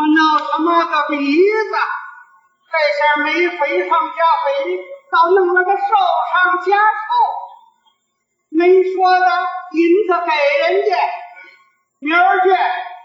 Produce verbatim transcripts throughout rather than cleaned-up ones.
闹他妈个鼻子！这下没肥上加肥，倒弄了个瘦上加瘦。没说的银子给人家，明儿去。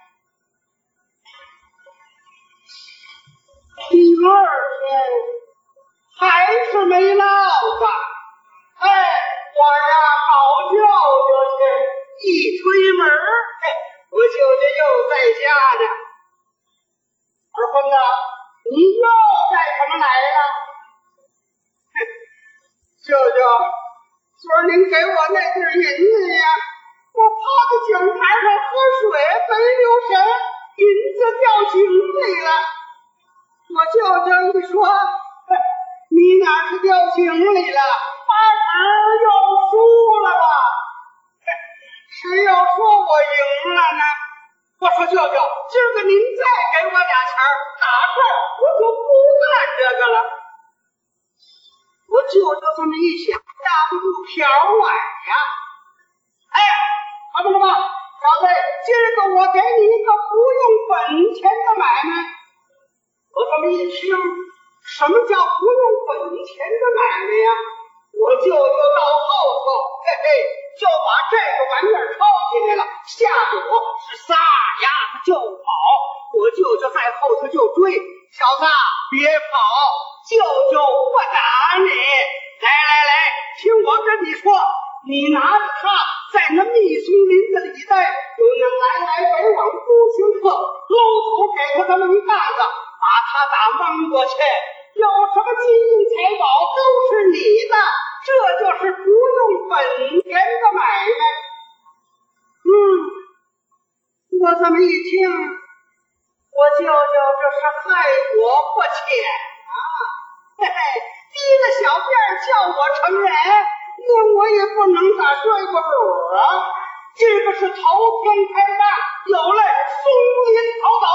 第二天还是没落子。哎，我呀好舅舅去，一推门，嘿，我舅舅又在家呢。二混子，你又干什么来了？哼，舅舅，昨儿您给我那点银子呀，我趴在井台上喝水，没留神，银子掉井里了。我舅舅一说，你哪是掉井里了？八成又输了吧？谁要说我赢了呢？我说舅舅，今儿个您再给我俩钱儿，打这儿我就不干这个了。我舅舅这么一想，架不住瓢碗呀。哎，好不了吧，小子，今儿个我给你一个不用本钱的买卖。我这么一听，什么叫不用本钱的买卖呀？我舅舅到后头，嘿嘿，就把这个玩意儿抄起来了，吓得我是撒丫子就跑。我舅舅在后头就追，小子别跑，舅舅不打你。来来来，听我跟你说，你拿着它在那密松林子里带，有那来来北往步行客，搂头给他这么一担子，把他打蒙过去，有什么金银财宝都是你的，这就是不用本钱的买卖。嗯，我这么一听，我舅舅这是害我不浅啊！嘿嘿，低个小辫叫我成人，那我也不能打拽过篓啊！这个是头天开战，有赖松林逃走。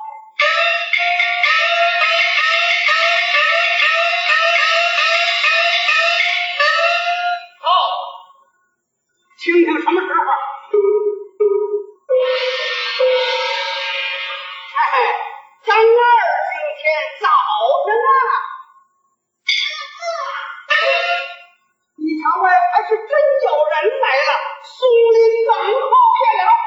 好，听听什么时候？哎，咱二今天早着呢。你瞧哎，还是真有人来了，松林等候见了。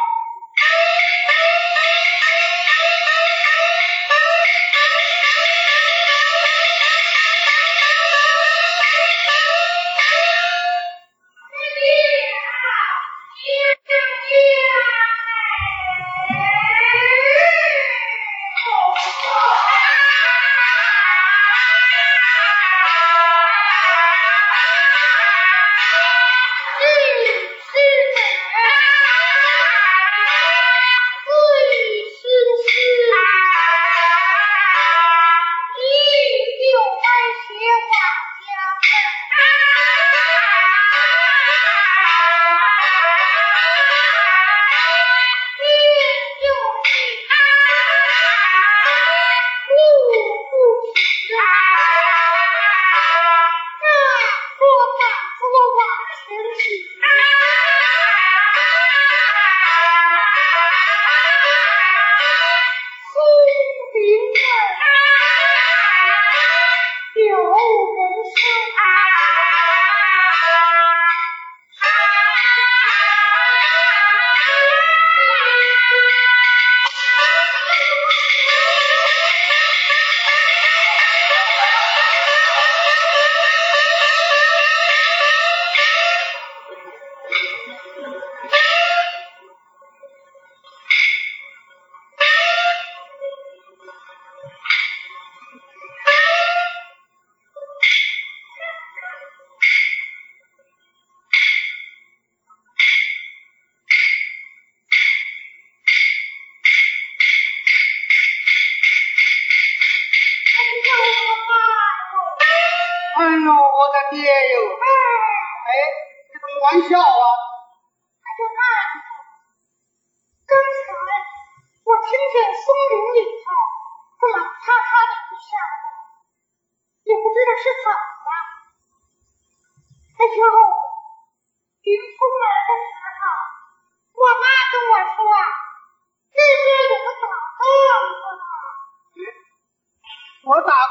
哎呦，我的爹哟！哎，这种玩笑啊！ 还就那样。刚才我听见松林里头这么嚓嚓的一声，也不知道是怎么了。哎呦，临出门的时候，我妈跟我说，那边有个小凳子。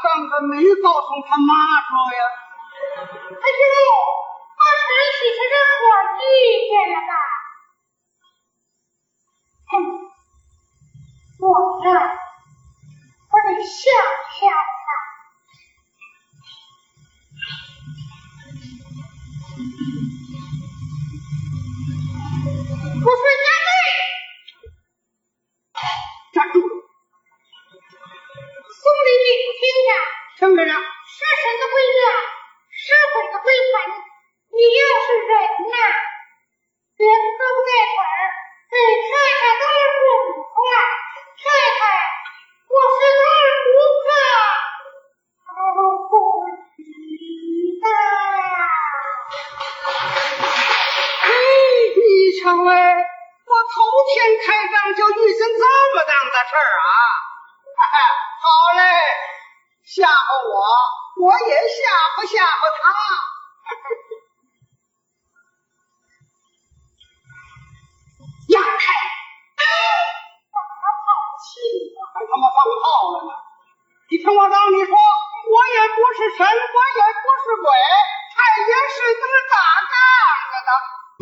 杠子没告诉他妈说呀？ 哎呦，我是其实是我意见了吧？哼，我呀，我得想想看。我说家妹， 站住！ 送礼你听着， 听着呢。 杀神的归愿，杀鬼的归魂。你要是人呐，别胳膊带腿儿，给太太当滚出来。太太，我是二胡子，二胡子。 嘿，你瞧哎，我头天开张就遇见这么档子事儿啊！哈哈，好嘞，吓唬我，我也吓唬吓唬他。让开！ 放好气， 还他妈放炮了呢！你听我让你说，我也不是神，我也不是鬼，他也是能打杠子的。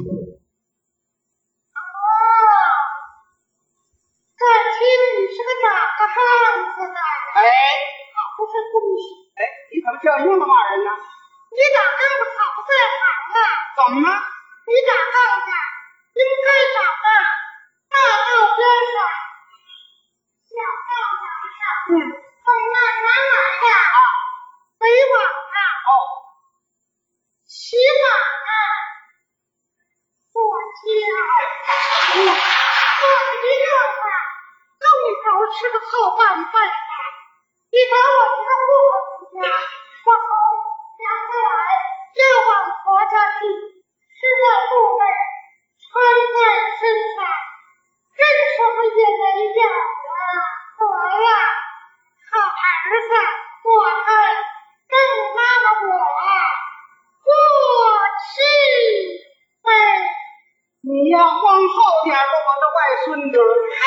感情你是个打个汉子的， 哎， 好不是东西。 哎，你怎么这样的骂人呢？ 你打杠子好不在行啊！ 怎么了？ 你打杠子应该长啊大道边上，小道墙上， 嗯， 从那南来的啊， 北往啊， 哦， 骑马啊，坐轿，嗯，坐一溜子，正好吃个后半饭饭。你把我这个户口家，我从娘家来，要往婆家去，吃在部位，穿在身上，认什么也没有啊！我呀，好儿子，我看跟妈妈我过去呗。 你呀，往后点吧，我的外孙女。 嗨，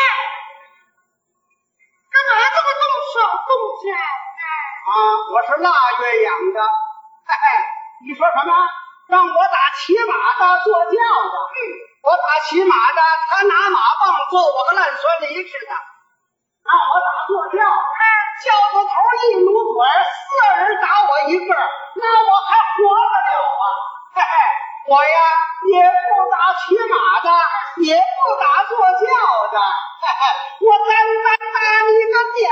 干嘛这么动手动脚呢？ 啊，我是腊月养的。嘿嘿，你说什么？让我打骑马的，坐轿的。嗯，我打骑马的，他拿马棒揍我个烂酸梨似的。让我打坐轿，轿子头一努嘴，四人打我一个，那我还活得了啊？嘿嘿，我呀也不打骑马的，也不打坐轿的。嘿嘿，我单单打你个家。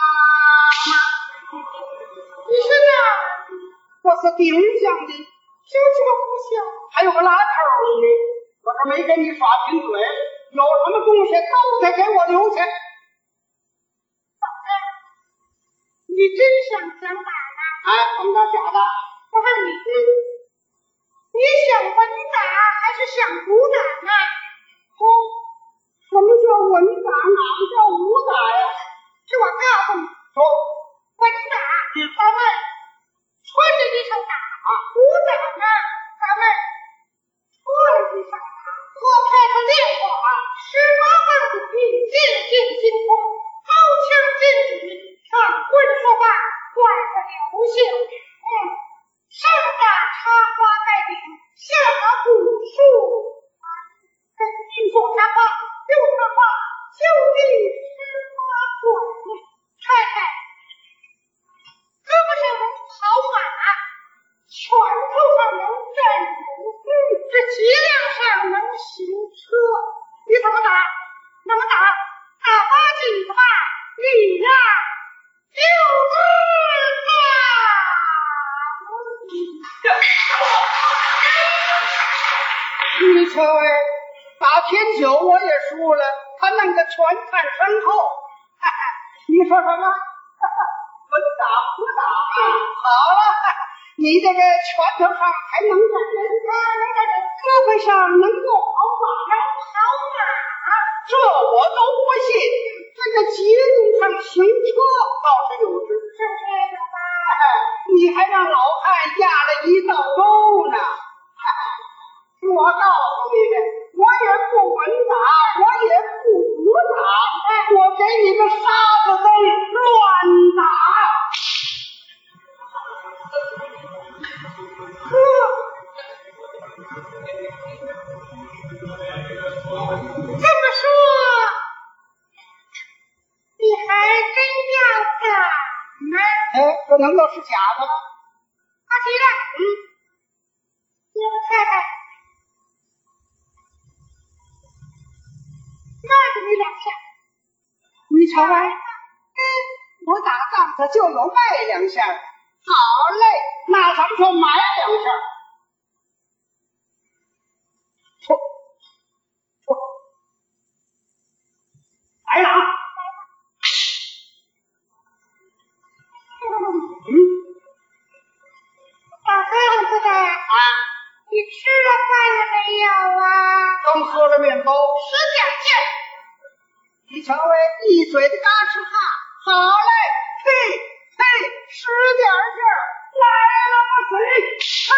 你是哪儿？ 我是丁乡的， 就这个不小。 还有个拉头呢。我这没给你耍贫嘴，有什么东西都得给我留下。 怎么？你真想想打呢？ 哎，怎么着假的？ 我问你，你想稳打还是想武打呢？ 哦，什么叫稳打？哪个叫武打呀？ 是我告诉你， 说， 稳打，咱们穿着衣裳打；武打呢，咱们脱了衣裳打，脱开它烈火，十八般武艺，剑剑精通，刀枪剑戟，上棍说话，管子流星。嗯，上打插花带领，下打古树，跟左插花，右插花，就地吃花水。太太，胳膊上能跑马，拳头上能站人，这脊梁上能行车。你怎么打？怎么打？打八几个吧？你呀，就是你瞧哎，打天九我也输了，他弄个全看身后。哈哈，你说什么？哈哈，稳打不打啊？好了，你这个拳头上还能站人，能站人，胳膊上能够跑马，能跑马，这我都不信。这个街路上行车倒是有知， 是这个吧？ 你还让老汉压了一道沟呢。我告诉你，我也不稳打，我也不武打，我给你个沙子灯乱打。 哎，这能够是假的吗？ 阿七的，嗯，你们太太骂着你两下， 你瞧看，嗯，我打杠子就有卖两下，好嘞，那咱们就买两下。错错，来了啊！嗯， 大汉子的啊， 你吃了饭了没有啊？ 刚喝了面包，十点见。你瞧喂，一嘴的嘎吱哈，好嘞，嘿嘿，十点劲儿，来了吗？谁？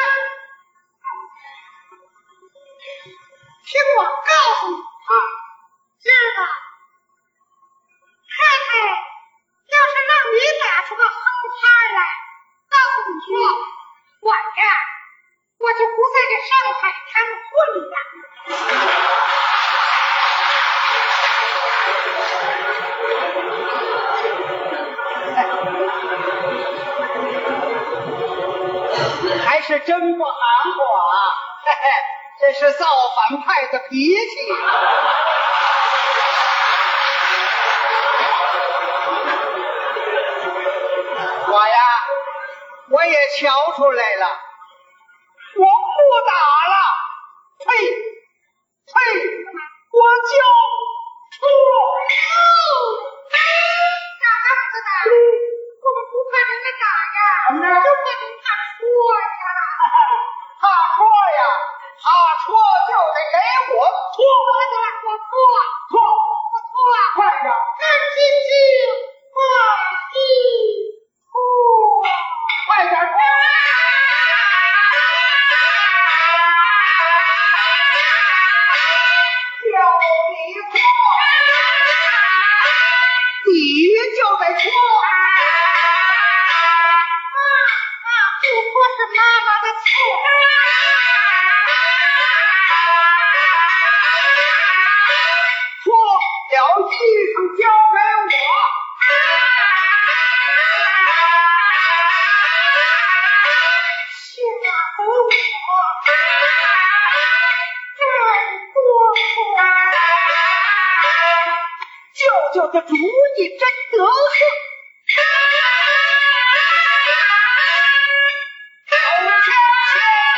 听我告诉你啊， 今儿个太太要是让你打出个横摊来，告诉你说，我呀，我就不在这上海滩混了。 还是真不含糊啊！嘿嘿，这是造反派的脾气。我呀，我也瞧出来了，我不打了，呸呸，我就出。 大汉子的，我们不怕人家打呀， 怎么着就怕您怕说呀。 他说呀，他说就得给我搓， 我错，我错， 搓， 我错， 快点， 干净净，快一错， 快点搓。叫你搓，你就得搓。 不错是妈妈的错。 搓了衣裳交给我。 是啊，给我，真多错。 舅舅的主意真得瑟。手牵牵，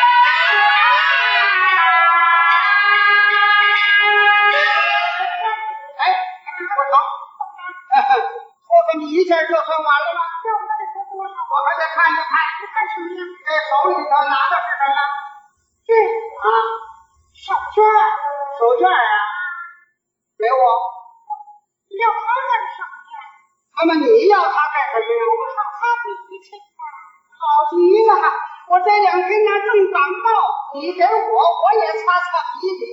哎，我疼，搓搓你一下就算完了吗？ 要不得说多少？ 我还得看一看， 你看什么呀？ 这手里头拿的是什么？ 这啊， 手绢儿， 手绢啊，给我。 你要它干什么呀？ 那么你要它干什么呀？ 我让它脾气呀。 好极了，我这两天呢正感冒，你给我，我也擦擦鼻涕。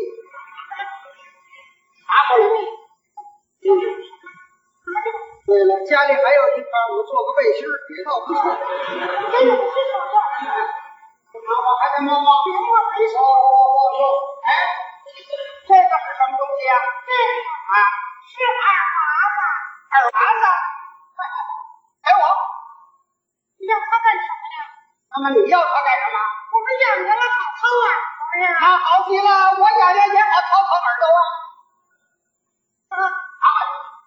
拿过来。嗯。对了，家里还有一套，我做个背心儿也倒不错。 这个不是手绢儿， 啊，我还得摸摸。 别摸没手。 我我我哎，这个是什么东西呀？ 这个啊， 是二娃子， 二娃子。给我。 你让它干什么呀？ 那么你要它干什么？ 我们养着了好掏耳朵呀。 那好极了，我养养也好掏掏耳朵啊。 啊， 拿过来。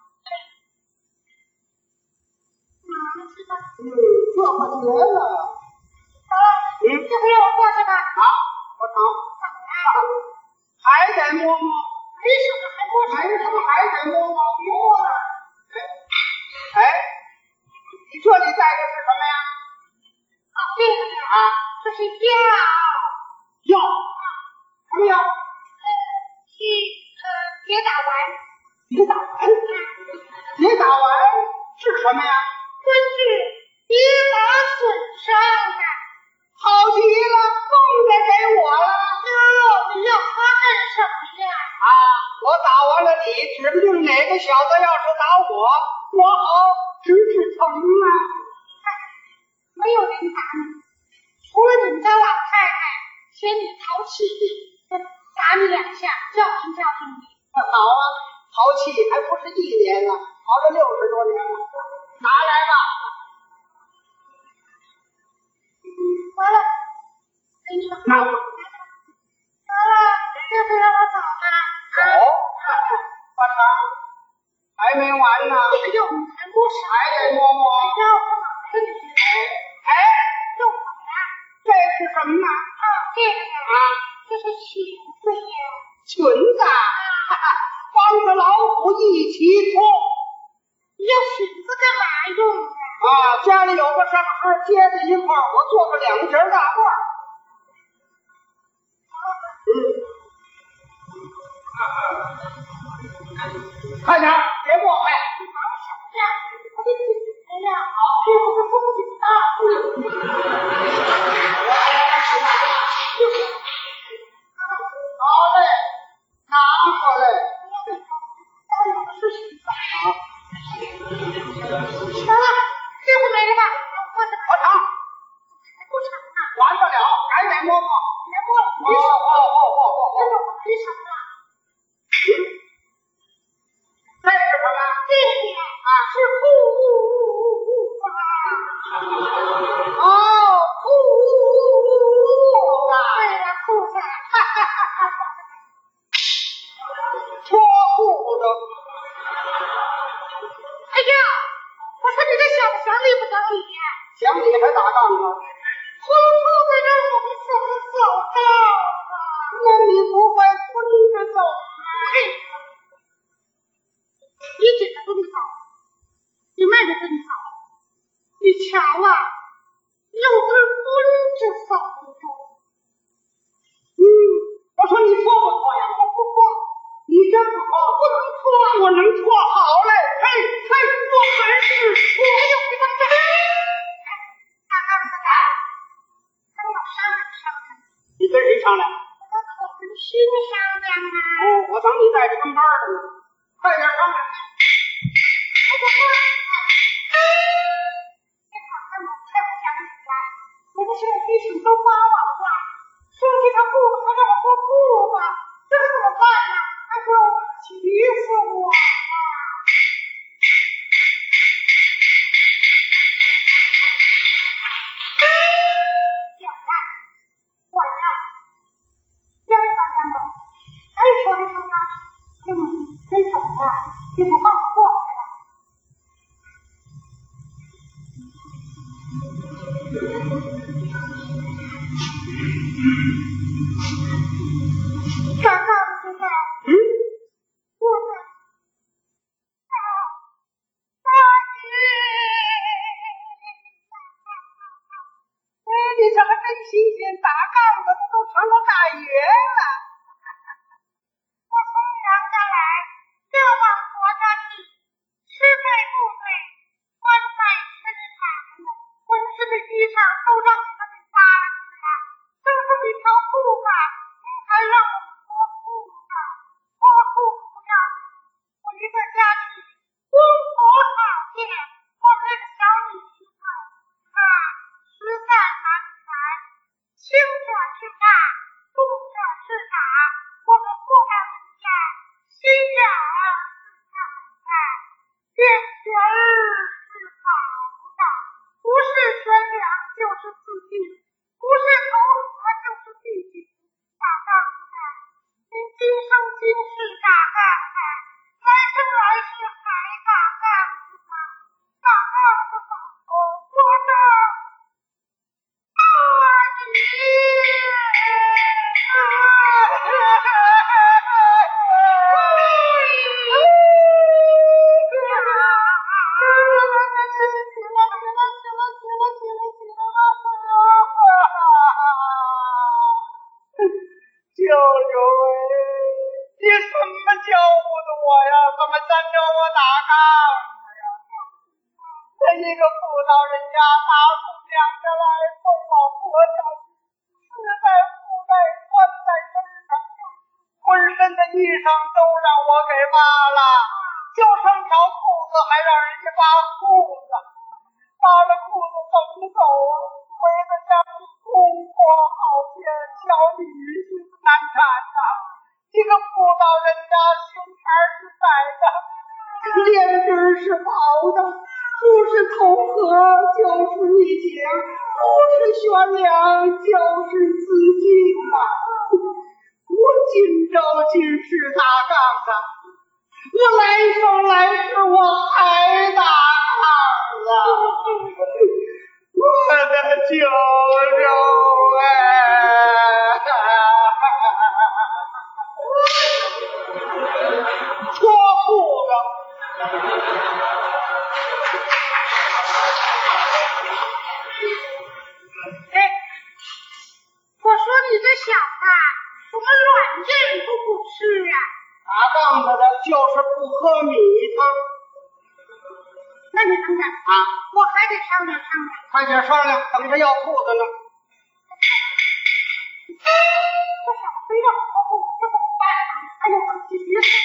拿去吧。 嗯，这可绝了。 好了， 嗯， 这回让我过去吧。 好，我疼。 怎么了？ 还得摸摸。 没什么还摸什没什么么？ 还得摸摸。摸了。哎，你这里带的是什么呀？ 啊，这个呀， 啊， 这是药， 药。什么药？ 呃，是呃铁打丸， 铁打丸。铁打丸是什么呀？ 专治跌打损伤的。 好极了，更得给我了。 哟，你要它干什么呀？ 啊，我打完了你，指不定哪个小子要是打我，我好治治疼啊。 没有人打你，除了你们家老太太嫌你淘气，打你两下，教训教训你。 好啊，淘气还不是一年了，淘了六十多年了。拿来吧。 得摸摸。 要不哪是你？ 哎， 就好了。 这是什么呢？ 啊，这个呀， 啊， 这是裙子呀。 裙子，哈哈，帮着老虎一起脱。 要裙子干嘛用啊？ 啊，家里有个上盒，接在一块儿，我做个两节大褂。嗯，快点，别过来。 忙什么呀？我得紧着呀，这不是风景大好嘞，拿过来。 当然是裙子啊。行了，这回没了吧？我怎么不成？ 还不成啊？ 完不了，还得摸摸。 别摸了， 哦哦哦哦哦这就完成了。 这是什么？ 这个呀，啊，是裤子。 哦，裤子。 对了，裤子。 哈哈哈哈脱裤子。 哎呀，我说你这小子讲理不讲理呀？ 讲理还打杠呢？ 脱裤子让我们怎么走道啊？ 那你不会蹲着走吗？ 你紧着跟你走，你慢着跟你走。你瞧啊，有个蹲着走的。 嗯，我说你脱不脱呀？我不脱。你真不脱？ 不能脱。 我能脱，好嘞！嘿，嘿，我还是脱。 哎呦，别动这！看看看看，跟我商量商量。 你跟谁商量？ 我可跟勋商量啊。 哦，我等你带着跟班的呢。快点商量。 哎呀妈！这好看我太不讲理了。我的小皮裙都刮完了，说这条裤子还让我脱裤子，这可怎么办呢？还说气死我了！小子，我呀，要不然呢？该说的说呢，嗯，真走了，就不放过去了。刚刚现在， 嗯， 我们啊大鱼， 哎，你这还真新鲜，打杠子都成了大爷了。 我从娘家来，就往国家去，吃对不对，穿在身上，浑身的衣裳都让你们给扒了去了，剩这么一条裤子，您还让我们脱裤子，脱裤子不要紧，我一个家去，公婆讨厌，我这个小女媳妇，啊，实在难缠，轻者是骂，重者是打，我们妇道人家心眼儿是看看，眼皮儿是好的，不是悬梁就是自尽，不是投河就是地井。大杠子，您今生今世大杠子，来生来世还大杠子呢，大杠子走，我的大姨。 舅舅哎，你什么教不的我呀？怎么真着我打杠子呀？这一个妇道人家打出娘家来，送往婆家去，吃在裤带，穿在身上，浑身的衣裳都让我给扒了，就剩条裤子还让人家扒裤子，扒了裤子怎么走啊？回到家里公婆好见，小女婿难产呐、这个妇道人家胸茬是窄的，脸根是薄的，不是投河就是逆井，不是悬梁就是自尽啊！我今朝今世打杠子，我来生来世我还打杠。 子，我的舅舅哎，脱裤子。 哎，我说你这小子怎么软件都不吃啊？ 打杠子的就是不喝米汤。 那你等等啊， 我还得商量商量。 快点商量，等着要裤子呢。 这小子非让我不这怎么办啊？哎呦，可急死我！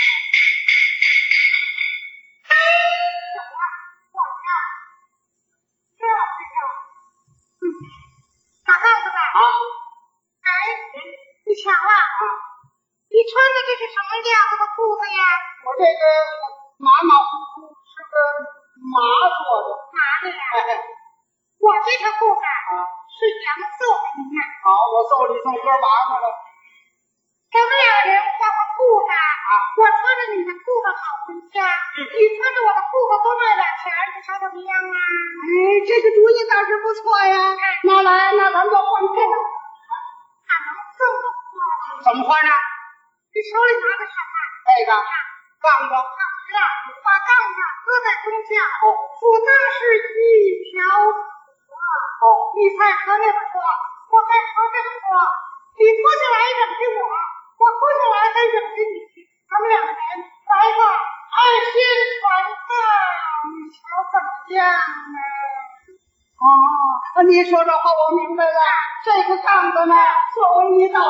小子，我呀，这回头，嗯，打杠子的啊， 哎，你瞧啊，你穿的这是什么样子的裤子呀？ 我这个马马虎虎是个麻做的。 麻的呀？ 嘿嘿， 我这条裤子是杨色的，你看。 好，我揍你送哥麻去了。 咱们两人换换裤子，我穿着你的裤子好回家，你穿着我的裤子多卖点钱，你瞧怎么样啊？ 哎，这个主意倒是不错呀。那来，那咱们就换裤子。 俺能这么换？ 怎么换呢？ 你手里拿的什么？ 这个杠子。 好了，把杠子搁在中间，哦，左边是一条河，哦，你再和那个河，我再和这个河，你脱下来整给我，我脱下来再整给你，咱们两个人来个爱心传赞，你瞧怎么样呢？ 哦，你说这话我明白了。这个杠子呢，作为一道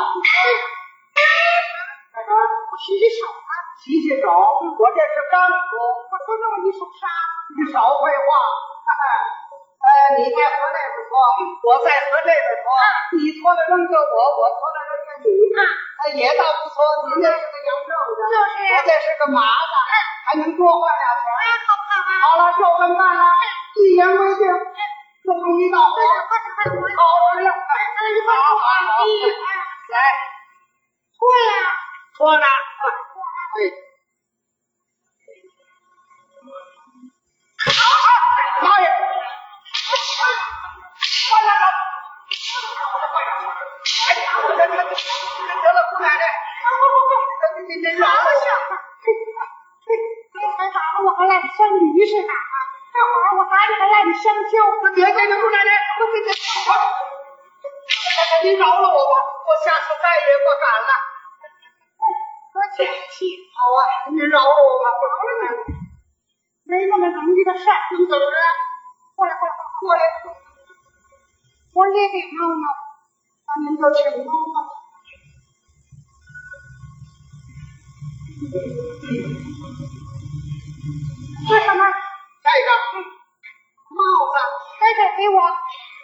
我洗洗手啊， 洗洗手，我这是刚说， 我说弄一手沙子， 你少废话。呃，你再和那边脱，我再和这边脱，你脱了扔给我，我脱了扔给你，啊，也倒不错。你那是个杨正的， 就是， 我这是个麻子，还能多换俩钱。 哎，好不好啊？ 好了，就这么办了，一言规定，用一道火， 快点快点， 好来了， 那一块儿好，一二， 来， 脱呀， 脱呢，哎。妈呀！完了了！哎呀，我这这这得了，姑奶奶！不不不，你你你饶了下！ 刚才打了我还赖像驴似的啊！这会儿我打你还赖你香蕉！ 别别别，姑奶奶，我这这我，你饶了我吧，我下次再也不敢了。 多解气！ 好啊，你饶了我吧，饶了你。 没那么容易的事儿， 你怎么着？ 过来过来过来， 我也得闹闹， 那您就请闹吧。 这什么？ 这个帽子， 这个给我。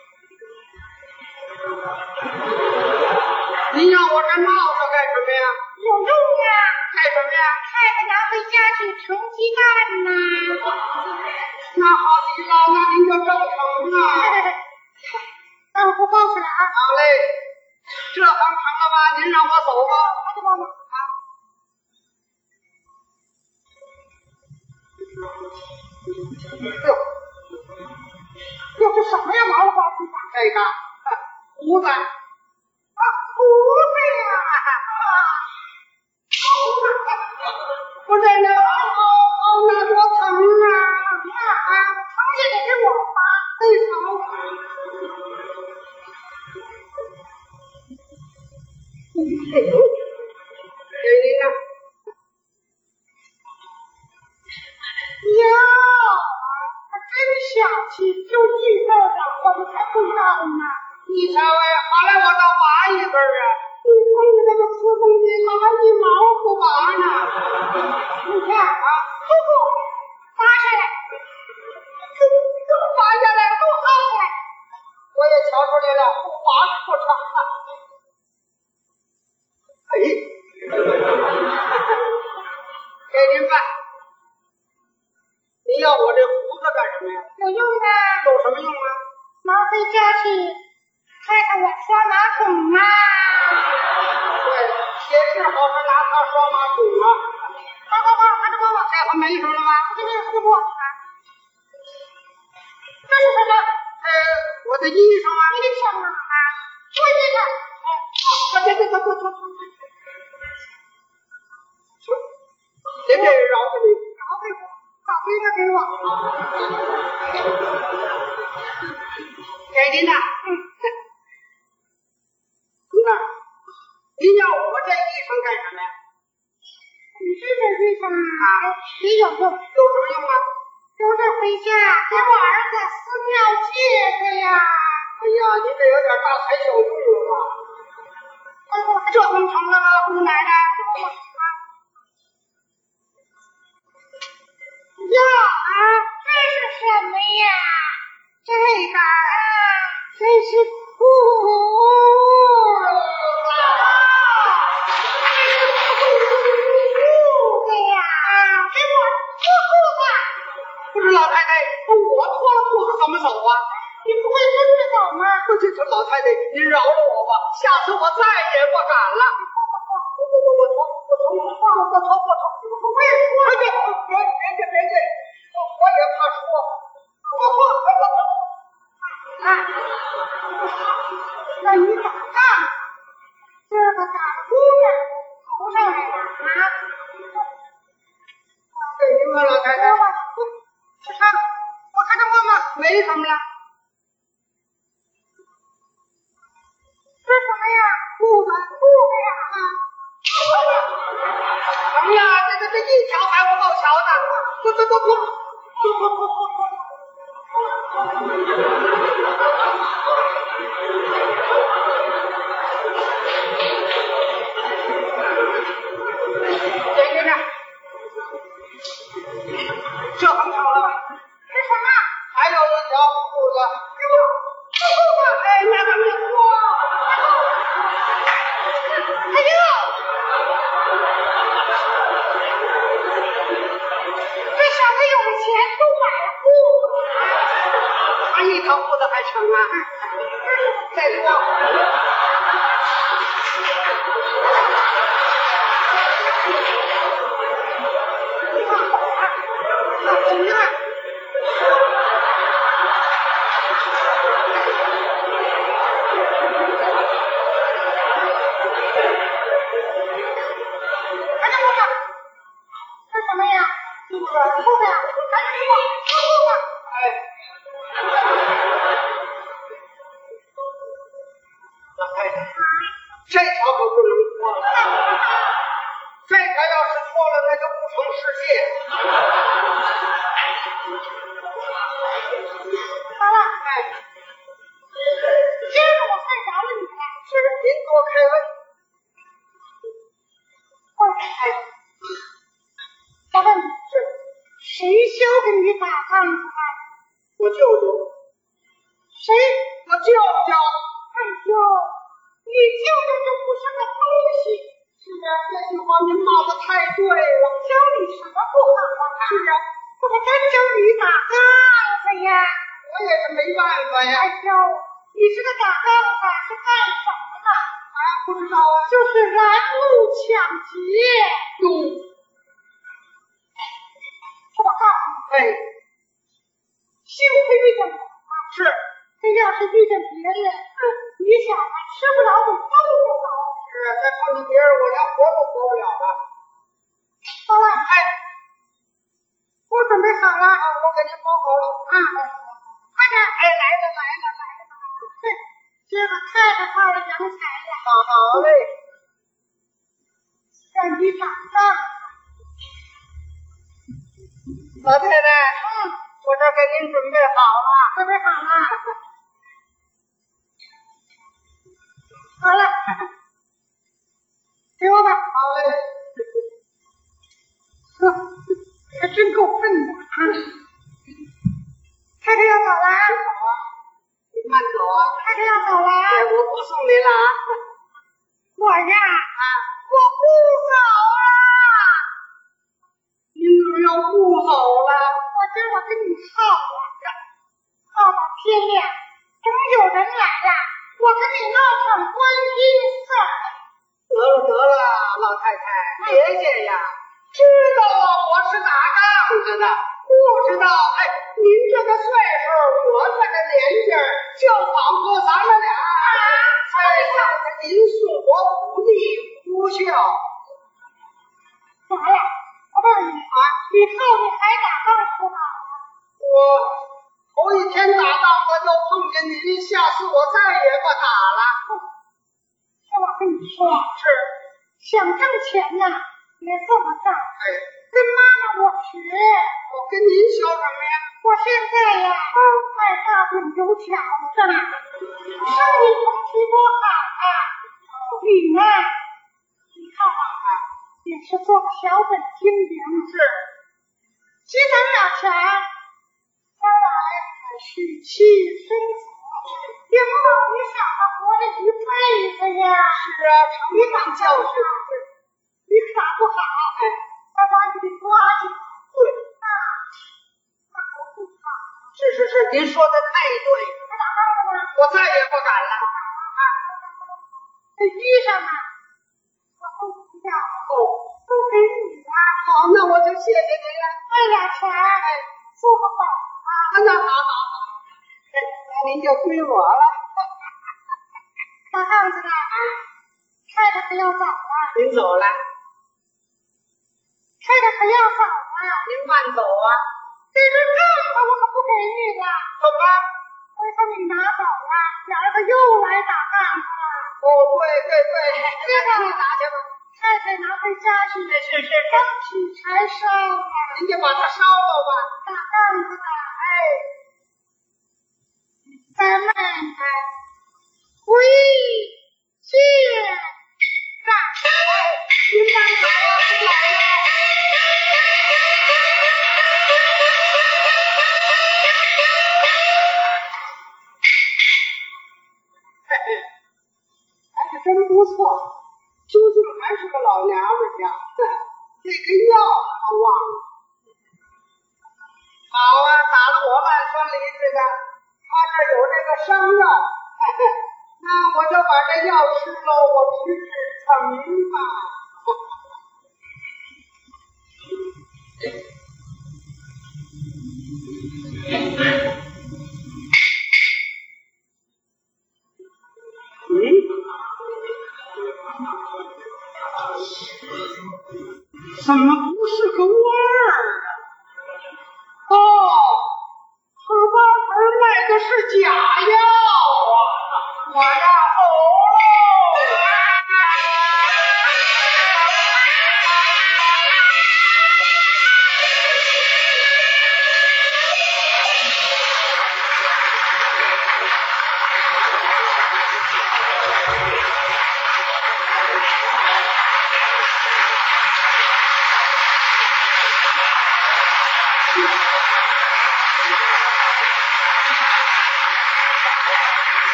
您让我这帽子干什么呀？ 有用呀！ 干什么呀？ 太太拿回家去盛鸡蛋呐。 那好极了，那您就照成啊。 那我不告诉了啊。 好嘞，这行成了吧？您让我走吧。 快点帮我啊！ 哟， 哟，这什么呀？毛了花子？ 这个胡子啊， 胡子呀！啊， 不是那哦哦，那多疼啊！ 啊，疼也得给我拔， 最疼。给您呢。 哟，他真小气，就一根儿我就才不要呢。 你瞧哎，好来我这拔一根啊！ 你看你那个瓷公鸡拔一毛不拔呢？你看啊，不不，拔下来，给给我拔下来，给我薅下来。 我也瞧出来了，不拔是不成啊！哎，给您办。您要我这胡子干什么呀？ 有用啊！ 有什么用啊？ 拿回家去，看看我刷马桶啊！ 对，也是好是拿它刷马桶啊。 好好好，快点帮我， 这回没什么了吧？ 这个是我啊。 我的衣裳啊， 你的什么啊？我衣裳。 我这这这这这，这这饶给你， 饶给我，把这个给我。 给您的。嗯。那，您要我这衣裳干什么呀？ 你这件衣裳啊，也有用。有什么用啊？ 留着回家给我儿子撕尿戒的呀。 哎呀，您这有点大材小用了吧？ 哎呦， 这怎么成了吗？姑奶奶。 呀啊，这是什么呀？ 这个啊， 这是裤子。 不是老太太，我脱了裤子怎么走啊？ 你不会跟着走吗？ 这这老太太，您饶了我吧，下次我再也不敢了。我我我我脱我脱我脱我脱我脱，我也脱。别别别别别别，我也怕说。我脱我脱。 啊，那你打仗，这个打的姑娘头上来了啊？ 给您吧，老太太。 吃啥？我还能问吗？ 没什么了。 吃什么呀？ 裤子， 裤子呀！啊， 成了，这这这一条还不够瞧的。脱脱脱脱脱脱脱脱脱。给您的。这横成了吧？ 是什么？ 还有一条裤子。 是不？是裤子。 哎，那怎么脱？ 哎呦！这小子有钱都买了裤子， 还一条裤子还成啊？再脱。 怎么样？还能多少？这什么呀？裤子，裤子呀！赶紧给我脱裤子！ 哎，老太太，这条可不能脱了。这条要是脱了，那就不成世界。 好了，哎，今儿个我算着了你了。 是，您多开问。 我哎，我问你，是谁教给你打杠子的？ 我舅舅。 谁？ 我舅舅。 哎呦，你舅舅就不是个东西。 是的，这句话您骂的太对了。 教你什么不好啊？ 是啊， 我还真教你打杠子呀！ 我也是没办法呀。 哎呦，你这个打杠子是干什么的？ 啊，不知道啊。 就是拦路抢劫。 哟， 说我告诉你， 哎， 幸亏遇见我啊！ 是， 这要是遇见别人，嗯，你想啊，吃不了得疯不着。 是啊，再碰见别人，我连活都活不了了。 好了， 哎， 我准备好了， 啊，我给您包好了啊，快点！ 哎，来了来了来了， 对，今儿个太可靠了，洋财了。 好好嘞， 让你打仗。 老太太， 嗯， 我这给您准备好了。 准备好了。好了，给我吧。 好嘞。 呵，还真够笨的啊！太太要走了。 好啊，你慢走啊。 太太要走了。 哎，我不送您了啊。 我呀， 啊， 我不走了。 您怎么要不走了？ 我今儿我跟你耗了，耗到天亮，等有人来了，我跟你闹场观音事儿。 得了得了，老太太，别介呀，知道啊，我是打杠子的，不是知道，哎，您这个岁数，我这个年纪儿，就仿佛咱们俩，哎，您恕我忤逆不孝。 咋呀？我问你啊，以后你还打仗不打呀？ 我头一天打仗我就碰见您，下次我再也不打了。 是我跟你说， 是想挣钱呐，别这么干。 哎， 跟妈妈我学。 我跟您学什么呀？ 我现在呀，爱大饼油条子，生意红旗多好啊！你呢？你看啊，也是做个小本经营， 是积攒点钱，将来娶妻生子，以后你想着活着一辈子呀。 是啊，成长教训。 你可不好，哎，要把你给抓去。对，那那我不好。 是是是，您说的太对。 还打仗了吗？ 我再也不敢了。 这衣裳啊，我都不要了， 哦， 都给你了。 好，那我就谢谢您了。 这俩钱，哎，付个保啊。 那好好好，那您就归我了。 大汉子呢？太太可要走了。 您走了。 太太可要走了。 您慢走啊。 这只账子我可不给你了。 怎么？ 回头你拿走了，俩儿子又来打仗去了。 哦，对对对， 这个你拿去吧。 太太拿回家去。 是是是， 刚取柴烧了。 您就把它烧了吧。 打仗子的，哎，咱们哎回见吧。 您慢走啊，您来了。还是真不错，究竟还是个老娘们家。这个药还忘了。好啊，打了我半酸梨子的，他这儿有这个伤药，那我就把这药吃了，我吃治疼吧。怎么不是个味儿啊？哦，二八盆卖的是假药啊！我呀走喽。